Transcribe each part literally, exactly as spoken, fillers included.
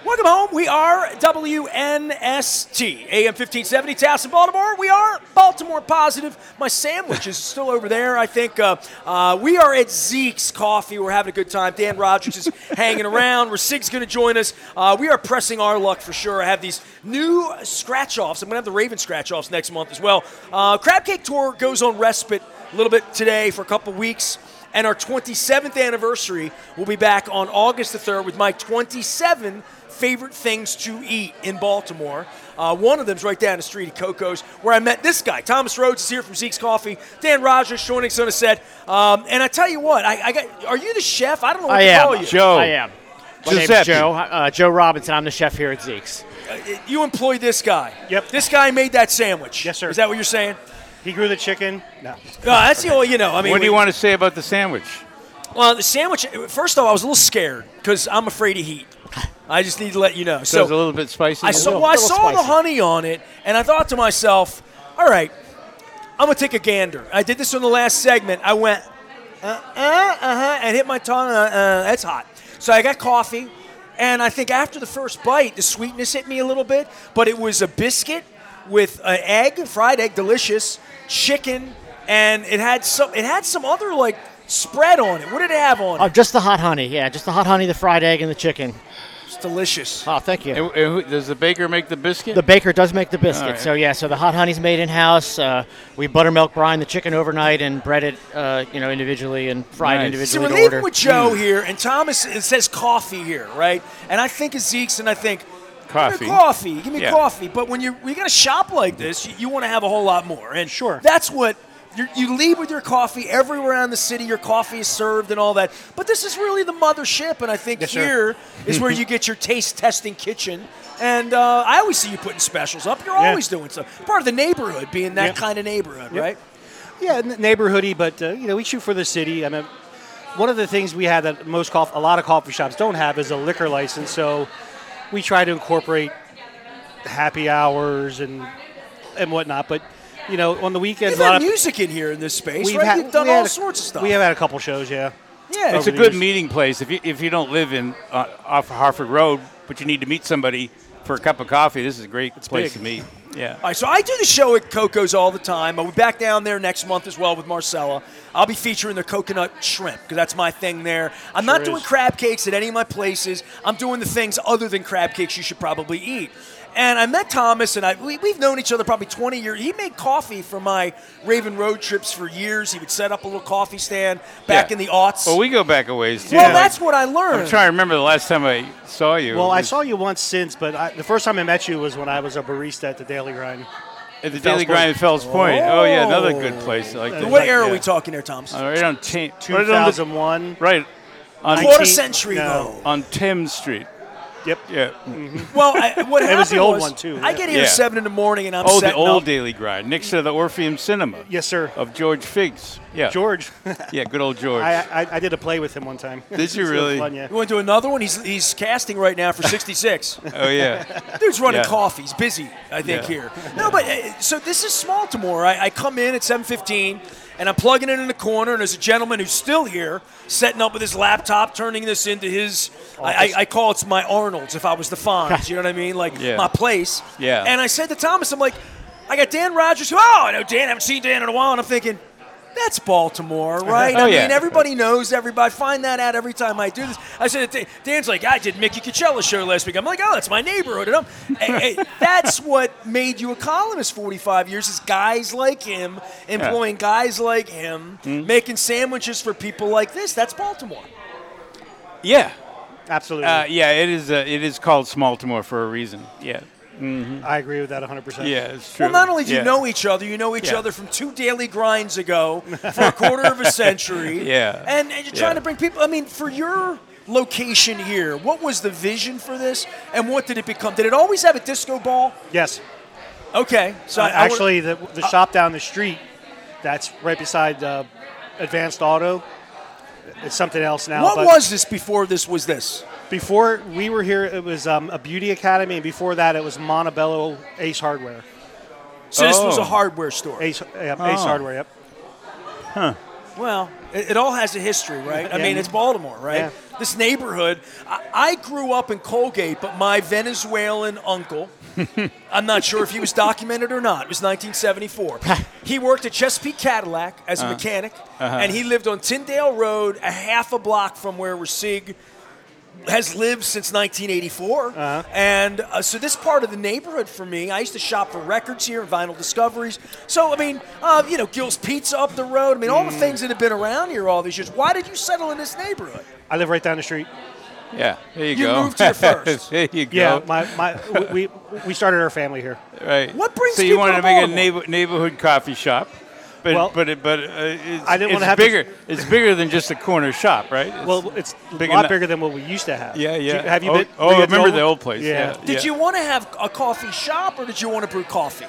Welcome home. We are W N S T, A M fifteen seventy, Towson, Baltimore. We are Baltimore Positive. My sandwich is still over there, I think. Uh, uh, we are at Zeke's Coffee. We're having a good time. Dan Rogers is hanging around. Rasig's going to join us. Uh, we are pressing our luck for sure. I have these new scratch-offs. I'm going to have the Raven scratch-offs next month as well. Uh, Crab Cake Tour goes on respite a little bit today for a couple weeks. And our twenty-seventh anniversary will be back on August the third with my twenty-seven favorite things to eat in Baltimore. Uh, one of them's right down the street at Coco's, where I met this guy. Thomas Rhodes is here from Zeke's Coffee. Dan Rogers joining us on a set. Um, and I tell you what, I, I got. Are you the chef? I don't know what I to am. call you. Joe. I am. My name's Giuseppe. Joe. Uh, Joe Robinson. I'm the chef here at Zeke's. Uh, you employed this guy. Yep. This guy made that sandwich. Yes, sir. Is that what you're saying? He grew the chicken. No. No, that's the only, you know. I mean, What do you we- want to say about the sandwich? Well, the sandwich. First off, I was a little scared because I'm afraid of heat. I just need to let you know. So, So it's a little bit spicy. I saw, little- well, I little saw the spicy. honey on it, and I thought to myself, all right, I'm going to take a gander. I did this on the last segment. I went, uh, uh, uh-huh, and hit my tongue. Uh, uh, that's hot. So I got coffee, and I think after the first bite, the sweetness hit me a little bit, but it was a biscuit with an egg, fried egg, delicious, chicken, and it had some, it had some other, like, spread on it. What did it have on Oh, it? just the hot honey. Yeah, just the hot honey, the fried egg, and the chicken. It's delicious. Oh, thank you. And- and who- does the baker make the biscuit? The baker does make the biscuit. All right. So, yeah, so the hot honey's made in-house. Uh, we buttermilk brine the chicken overnight and bread it, uh, you know, individually and fried Nice. individually See, we're to leaving order. with Joe here, and Thomas, it says coffee here, right? And I think of Zeke's, and I think, Coffee. Give me coffee. Give me Yeah. coffee. But when you you got to shop like this, you, you want to have a whole lot more. And Sure. that's what you're, you leave with your coffee everywhere around the city. Your coffee is served and all that. But this is really the mothership, and I think Yes, sir. here is where you get your taste testing kitchen. And uh, I always see you putting specials up. You're Yeah. always doing stuff. Part of the neighborhood, being that Yep. kind of neighborhood, Yep. right? Yeah, n- neighborhoody, but uh, you know, we shoot for the city. I mean, one of the things we have that most coffee, a lot of coffee shops don't have is a liquor license. So we try to incorporate happy hours and and whatnot. But you know, on the weekends, You've a lot had of music in here in this space, we've right? had- You've done we all had a- sorts of stuff. We have had a couple shows, yeah. yeah. It's a over the good years. meeting place if you if you don't live in uh, off Harford Road, but you need to meet somebody for a cup of coffee. This is a great place big. to meet. Yeah. All right, so I do the show at Coco's all the time. I'll be back down there next month as well with Marcella. I'll be featuring the coconut shrimp because that's my thing there. I'm not Sure doing is. crab cakes at any of my places. I'm doing the things other than crab cakes you should probably eat. And I met Thomas, and I, we, we've known each other probably twenty years. He made coffee for my Raven road trips for years. He would set up a little coffee stand back Yeah. in the aughts. Well, we go back a ways too. Well, Like, that's what I learned. I'm trying to remember the last time I saw you. Well, It I was saw you once since, but I, the first time I met you was when I was a barista at the Daily Grind. at the Fells Daily Point. Grind at Fells Point. Oh, yeah, another good place. I like that. What era are Yeah. we talking there, Thomas? Uh, right on Tim. two thousand one. Right on Quarter nineteen century, no. though. on Thames Street. Yep. Yeah. Well, I, what It was the happened old was, one, too, I yeah. get here Yeah. at seven in the morning, and I'm Oh, the setting old up. Daily Grind next to the Orpheum Cinema. Yes, sir. Of George Figs. Yeah. George. Yeah, good old George. I, I I did a play with him one time. Did It's you really really? Fun, yeah. You want to do another one? He's he's casting right now for sixty-six. Oh yeah. Dude's running Yeah. coffee. He's busy, I think, Yeah. here. No, but uh, so this is Smaltimore. I, I come in at seven fifteen, and I'm plugging it in the corner, and there's a gentleman who's still here, setting up with his laptop, turning this into his, I, I, I call it my Arnold's if I was the Fonz, you know what I mean? Like Yeah. my place. Yeah. And I said to Thomas, I'm like, I got Dan Rogers. Who, oh, I know Dan. I haven't seen Dan in a while. And I'm thinking, that's Baltimore, right? Oh, I yeah. mean, everybody knows everybody. I find that out every time I do this. I said, to Dan- Dan's like, I did Mickey Coachella show last week. I'm like, oh, that's my neighborhood. And I'm, hey, hey, that's what made you a columnist forty-five years is guys like him, employing guys like him, Hmm? making sandwiches for people like this. That's Baltimore. Yeah. Absolutely. Uh, yeah. It is. Uh, it is called Smaltimore for a reason. Yeah. I agree with that one hundred percent. Yeah. It's true. Well, not only do Yeah. you know each other, you know each Yeah. other from two daily grinds ago for a quarter of a century. Yeah. And, and you're trying Yeah. to bring people. I mean, for your location here, what was the vision for this, and what did it become? Did it always have a disco ball? Yes. Okay, so Uh, I, I would- actually, the, the shop down the street, that's right beside uh, Advanced Auto. It's something else now. what but was this before this was this? Before we were here, it was um, a beauty academy, and before that, it was Montebello Ace Hardware. So this was a Oh. hardware store. Ace, uh, Ace Oh. Hardware, yep. Well, it, it all has a history, right? I Yeah. mean, it's Baltimore, right? Yeah. This neighborhood. I, I grew up in Colgate, but my Venezuelan uncle, I'm not sure if he was documented or not. It was nineteen seventy-four. He worked at Chesapeake Cadillac as a Uh-huh. mechanic, Uh-huh. and he lived on Tyndale Road, a half a block from where Rasig has lived since nineteen eighty-four. Uh-huh. And uh, so this part of the neighborhood for me, I used to shop for records here and Vinyl Discoveries. So, I mean, uh, you know, Gil's Pizza up the road. I mean, all the things that have been around here all these years. Why did you settle in this neighborhood? I live right down the street. Yeah, there you, You go. moved here first. There you go. Yeah, my, my we we started our family here. Right. What brings So you people wanted to to make a Baltimore? neighbor, neighborhood coffee shop, but Well, but it, but uh, it's, I didn't it's wanna have to- bigger. It's bigger than just a corner shop, right? It's Well, it's a big lot enough- bigger than what we used to have. Yeah, Do yeah. you- have you oh, been? Oh, were I you at remember Noble? the old place. Yeah. Yeah. Did yeah. you want to have a coffee shop or did you want to brew coffee?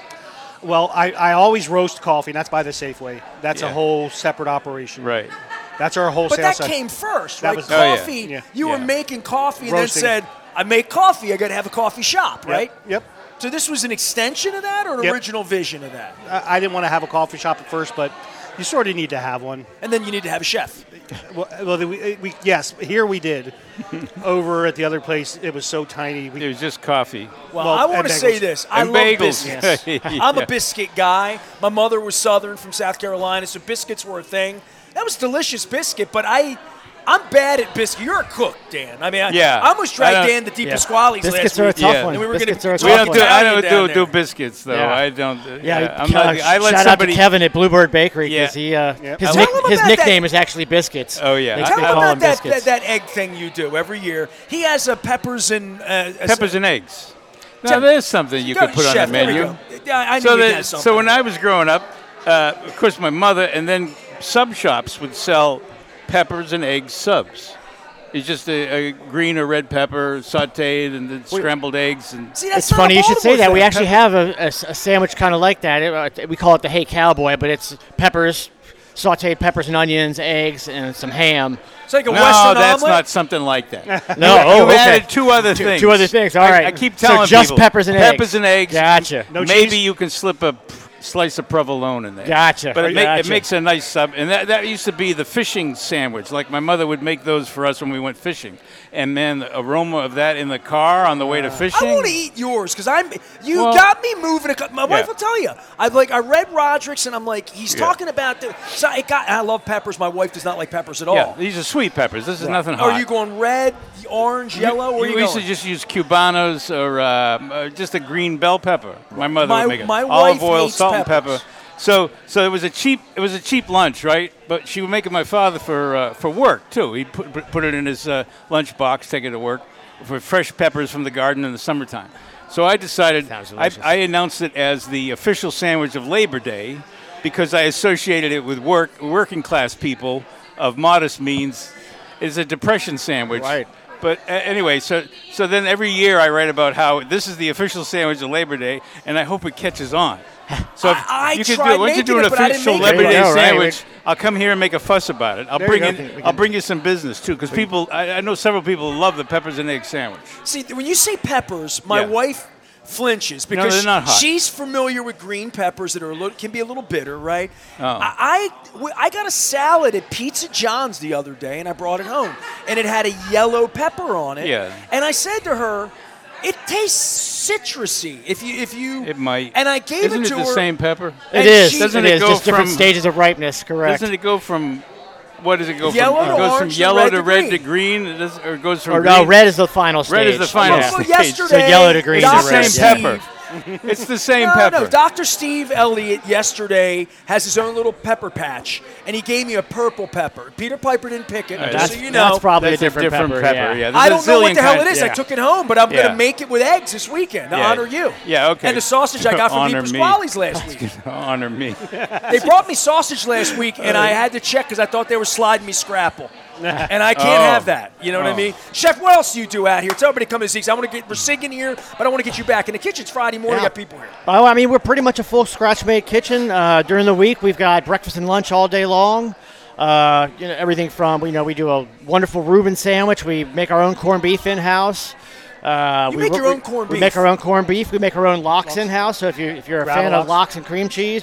Well, I, I always roast coffee, and that's by the Safeway. That's Yeah. a whole separate operation. Right. That's our wholesale But that side. came first, That right? was- Oh, yeah. Coffee, Yeah. you were Yeah. making coffee and Roasting. then said, I make coffee, I got to have a coffee shop, Yep, right? Yep. So this was an extension of that or an Yep. original vision of that? I, I didn't want to have a coffee shop at first, but you sort of need to have one. And then you need to have a chef. Well, well we, we, yes, here we did. Over at the other place, it was so tiny. It We, was just coffee. Well, Well, I want and to say bagels. this. I And love bagels. biscuits. Yes. I'm a Yeah. biscuit guy. My mother was Southern from South Carolina, so biscuits were a thing. That was delicious biscuit, but I, I'm bad at biscuit. You're a cook, Dan. I mean, I, Yeah. I almost I dragged don't- Dan to Deep Yeah. Pasquale's Biscuits last are a week. tough Yeah. one. And we were gonna Biscuits are a talk We tough don't about do. one. I Italian don't down do, do there. biscuits though. Yeah. I don't. uh, Yeah, I'm uh, not, I let shout somebody. out to Kevin at Bluebird Bakery because Yeah. he uh, Yep. his, I nick, Tell him his about nickname that- is actually Biscuits. Oh, yeah. They, I- they Tell him call about him that, that, Biscuits. that egg thing you do every year. He has a peppers and uh, Peppers and eggs. Now Chef- there's something you Go, could put on chef, the there we menu. go. Yeah, I knew So he that had something. so when I was growing up, uh, of course my mother and then sub shops would sell peppers and egg subs. It's just a, a green or red pepper sautéed and then scrambled eggs and See, that's It's not a funny you should say Baltimore that. We thing. actually have a, a s- a sandwich kind of like that. It, uh, we call it the Hey Cowboy, but it's peppers, sautéed peppers and onions, eggs, and some ham. It's like a no, Western that's omelet. not something like that. No, you, oh, you okay. added two other Two- things. two other things, all I, right. I keep So telling just people, peppers and peppers eggs. and eggs. Gotcha. No Maybe cheese? you can slip a p- slice of provolone in there. Gotcha. But it, ma- it Gotcha. makes a nice sub, and that, that used to be the fishing sandwich. Like my mother would make those for us when we went fishing, and man, the aroma of that in the car on the way to fishing. I want to eat yours because I'm. You Well- got me moving. A, cou- my wife Yeah. will tell you. I like. I read Roderick's and I'm like, he's Yeah. talking about the. So it got. I love peppers. My wife does not like peppers at all. Yeah, these are sweet peppers. This is nothing hot. Are you going red, orange, yellow? Where are you we used going? to just use cubanos or uh, uh, just a green bell pepper. My mother My- would make it. my Olive wife oil, hates salt, and peppers. pepper. So, so it was a cheap. It was a cheap lunch, right? But she would make it my father for uh, for work too. He'd put put it in his uh, lunch box, take it to work, for fresh peppers from the garden in the summertime. So I decided. Sounds I, delicious. I announced it as the official sandwich of Labor Day, because I associated it with work working class people of modest means. It's a depression sandwich. Right. But uh, anyway, so so then every year I write about how this is the official sandwich of Labor Day, and I hope it catches on. So if I- I you could do tried it. Once you making do an it, but I didn't official make it. Labor There Day you go, right, sandwich, I'll come here and make a fuss about it. I'll There bring you in, go. We I'll can- bring you some business too, because people, I, I know several people who love the peppers and egg sandwich. See, when you say peppers, my Yeah. wife flinches because they're not hot. she's familiar with green peppers that are a little, can be a little bitter, right? Oh. I, I I got a salad at Pizza John's the other day, and I brought it home, and it had a yellow pepper on it. Yeah. And I said to her, "It tastes citrusy. If you if you It might. And I gave Isn't it it to the her. same pepper? It and is. she- Doesn't it it is. go Just different from- stages of ripeness, correct. Doesn't it go from what does it go Yellow from? to It goes from orange to yellow red to to red green. to green, It does- or it goes from or green. no, red is the final stage. Red is the final Yeah. Well, stage. yesterday, So yellow to green to Doctor red, It's the yeah. same pepper. It's the same No, pepper. no. Doctor Steve Elliott yesterday has his own little pepper patch, and he gave me a purple pepper. Peter Piper didn't pick it, Right. just That's, so you know. that's probably That's a different, pepper. yeah. yeah. There's I a don't know what zillion the hell kinds- it is. I yeah. took it home, but I'm Yeah. going to make it with eggs this weekend to Yeah. honor you. Yeah, okay. And the sausage I got from Honor Deep me. Pasquale's last week. Honor me. They brought me sausage last week, and I had to check because I thought they were sliding me scrapple. And I can't Oh. have that. You know what I Oh. mean? Chef, what else do you do out here? Tell everybody to come to Zeke's. I want to get Rasig in here, but I want to get you back in the kitchen. It's Friday morning. Yeah. Got people here. Oh, I mean, we're pretty much a full scratch-made kitchen. Uh, during the week, we've got breakfast and lunch all day long. Uh, you know, everything from, you know, we do a wonderful Reuben sandwich. We make our own corned beef in-house. Uh, You we, make your we- own corned we beef? make our own corned beef. We make our own lox in-house. So if, you, if you're a Gravel fan of lox. lox and cream cheese,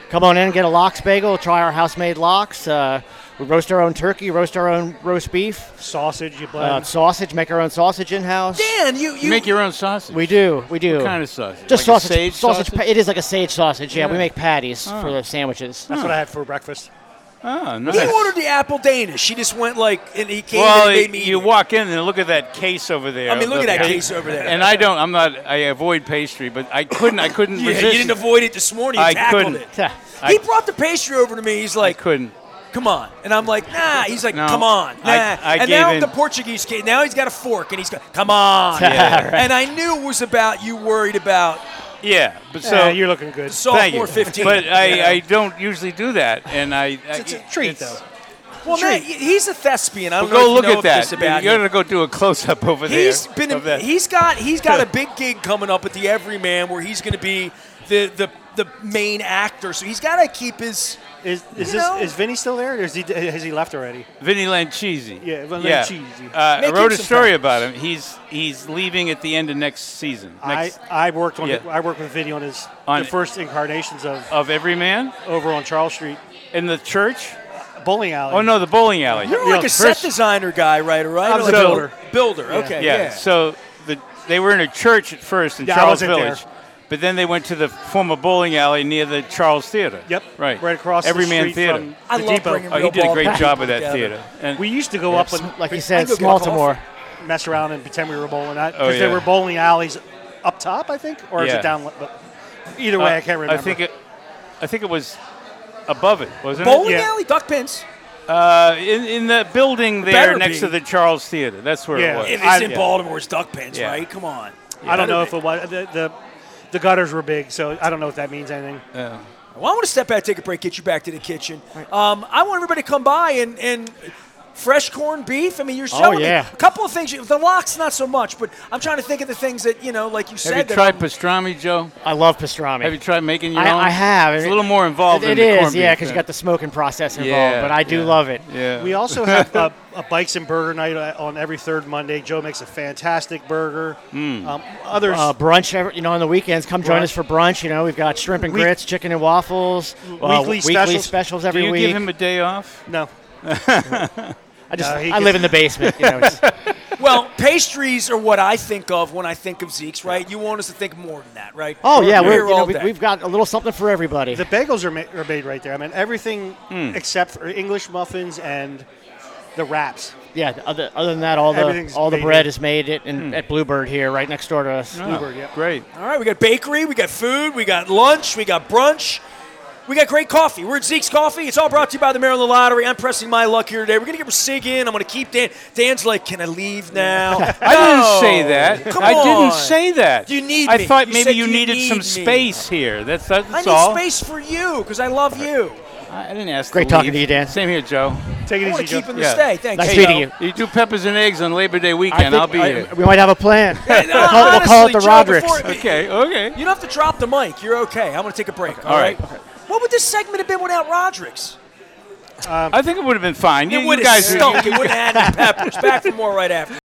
come on in and get a lox bagel. Try our house-made lox. Uh, we roast our own turkey, roast our own roast beef, Sausage, you blend. uh, sausage. Make our own sausage in house. Dan, you you You make your own sausage. We do. We do. What kind of sausage? Just Like a sausage. sage sausage. sausage? pa- It is like a sage sausage. Yeah, Yeah. we make patties Oh. for the sandwiches. That's what I had for breakfast. Oh, nice. he ordered the apple Danish. He just went like, and he came Well, and he made me. you eat it. walk in and look at that case over there. I mean, look The at that pa- case over there. And I don't. I'm not. I avoid pastry, but I couldn't. I couldn't Yeah, resist. you didn't avoid it this morning. You I tackled couldn't. it. Yeah. I- He brought the pastry over to me. He's I like, couldn't. come on. And I'm like, nah. He's like, No. come on. Nah. I- I and gave now in. the Portuguese kid, now he's got a fork and he's got, come on. Yeah. And I knew it was about you worried about Yeah, but so So you're looking good. thank you. sophomore fifteen. But you I, know? I don't usually do that, and I. I It's a treat, it's- though. well, man, he's a thespian. I don't Well, know go if look you know at that. this about You him. got to go do a close up over there. He's been. of that. He's got. He's got a big gig coming up at the Everyman, where he's going to be the the the main actor. So he's got to keep his. Is is You this know? is Vinny still there? Or is he has he left already? Vinny Lanchisi. Yeah, Vin yeah. Lanchisi. Uh, I Make wrote him a some story peppers. about him. He's he's leaving at the end of next season. Next, I I worked on Yeah. I worked with Vinny on his On- the first incarnations of of every man over on Charles Street in the church. bowling alley. Oh no, the bowling alley. You're Yeah, like a Chris- set designer guy, right? Right? I was Like a builder. Builder. Yeah. Okay. Yeah. Yeah. So the they were in a church at first in Yeah, I Charles wasn't Village, but then they went to the former bowling alley near the Charles Theater. Yep. Right. Right across Every the man street Theater. from I the love depot. bringing Oh, he real did a ball great packs job of that together. theater. And We used to go up and Like you I said, go get small coffee. more. mess around and pretend we were bowling that Oh, because yeah. there were bowling alleys up top, I think, or is Yeah. it down? But either way, uh, I can't remember. I think it. I think it was above it, wasn't Bowling it? Yeah. alley, duck pins. Uh, in, in the building there Better next be. to the Charles Theater. That's where Yeah. it was. If I- it's in yeah. Baltimore, it's duck pins, Yeah. right? Come on. I don't know if Better it was the, the the gutters were big, so I don't know if that means anything. Yeah. Well, I want to step back, take a break, get you back to the kitchen. Um, I want everybody to come by and, and fresh corned beef. I mean, you're showing yeah. me a couple of things. The lox, not so much, but I'm trying to think of the things that, you know, like you said. Have you that tried I'm- pastrami, Joe? I love pastrami. Have you tried making your I, own? I have. It's a little more involved It, than it the is, corned yeah, beef, because you got the smoking process involved. Yeah, but I do yeah. love it. Yeah. We also have a, a bikes and burger night uh, on every third Monday. Joe makes a fantastic burger. Hmm. Um, others, Uh, brunch, every, you know, on the weekends. Come join Brunch. us for brunch. You know, we've got shrimp and Week- grits, chicken and waffles, uh, Weekly weekly specials. specials Do every you week. give him a day off? no, I just, No, he I gets- live in the basement. You know, it's- Well, pastries are what I think of when I think of Zeke's, right? You want us to think more than that, right? oh yeah, We're we're, here you know, all we, day. we've got a little something for everybody. the bagels are, ma- are made right there. I mean, everything Hmm. except for English muffins and the wraps. yeah. Other, other than that, all the Everything's all the made bread here. is made it in, at Bluebird here, right next door to us. Bluebird, yep. Great. All right, we got bakery, we got food, we got lunch, we got brunch. We got great coffee. We're at Zeke's Coffee. It's all brought to you by the Maryland Lottery. I'm pressing my luck here today. We're going to get Sig in. I'm going to keep Dan. Dan's like, can I leave now? I didn't say that. Come I on. didn't say that. You need I me. thought You maybe said you you needed need some me. space here. That's that's I need all. space for you because I love you. I didn't ask. Great to talking leave. to you, Dan. Same here, Joe. Take I it want easy, to keep Joe. him to Yeah. stay. Thanks. Nice Hey, meeting Joe. you. You do peppers and eggs on Labor Day I weekend. think I'll be I- here. we might have a plan. No, we'll, call, we'll call it the honestly, Joe, Rodericks. before- Okay. Okay. You don't have to drop the mic. You're okay. I'm going to take a break. All right. What would this segment have been without Rodericks? I think it would have been fine. You, It you would have guys. stunk. It wouldn't have had any peppers. Back for more right after.